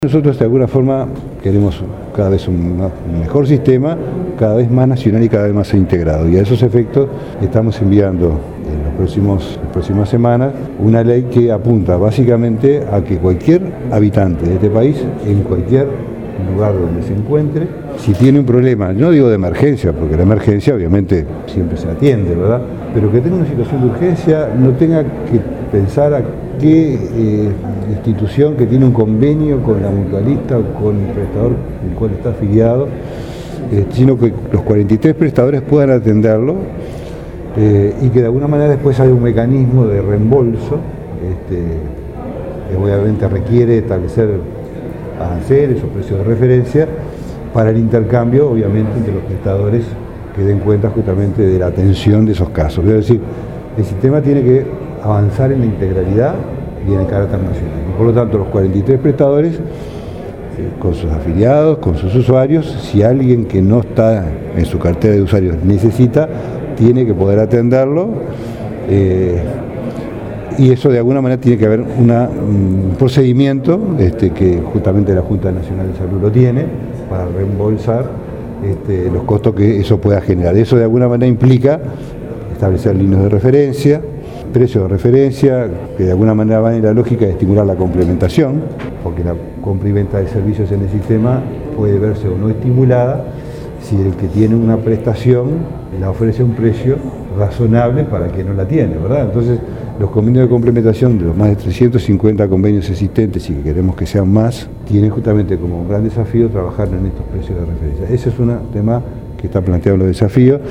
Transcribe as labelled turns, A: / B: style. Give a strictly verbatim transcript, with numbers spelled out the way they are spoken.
A: Nosotros de alguna forma queremos cada vez un mejor sistema, cada vez más nacional y cada vez más integrado. Y a esos efectos estamos enviando en los próximos, las próximas semanas una ley que apunta básicamente a que cualquier habitante de este país, en cualquier lugar donde se encuentre, si tiene un problema, no digo de emergencia, porque la emergencia obviamente siempre se atiende, ¿verdad? Pero que tenga una situación de urgencia, no tenga que pensar a qué eh, institución que tiene un convenio con la mutualista o con el prestador el cual está afiliado, eh, sino que los cuarenta y tres prestadores puedan atenderlo eh, y que de alguna manera después haya un mecanismo de reembolso este, que obviamente requiere establecer aranceles o precios de referencia para el intercambio, obviamente, entre los prestadores que den cuenta justamente de la atención de esos casos. Es decir, el sistema tiene que avanzar en la integralidad y en el carácter nacional. Y por lo tanto, los cuarenta y tres prestadores, con sus afiliados, con sus usuarios, si alguien que no está en su cartera de usuarios necesita, tiene que poder atenderlo. Eh, Y eso de alguna manera tiene que haber una, un procedimiento este, que justamente la Junta Nacional de Salud lo tiene para reembolsar este, los costos que eso pueda generar. Eso de alguna manera implica establecer líneas de referencia, precios de referencia, que de alguna manera van en la lógica de estimular la complementación, porque la compra y venta de servicios en el sistema puede verse o no estimulada si el que tiene una prestación la ofrece a un precio razonable para el que no la tiene, ¿verdad? Entonces, los convenios de complementación de los más de trescientos cincuenta convenios existentes y que queremos que sean más, tienen justamente como un gran desafío trabajar en estos precios de referencia. Ese es un tema que está planteado en los desafíos.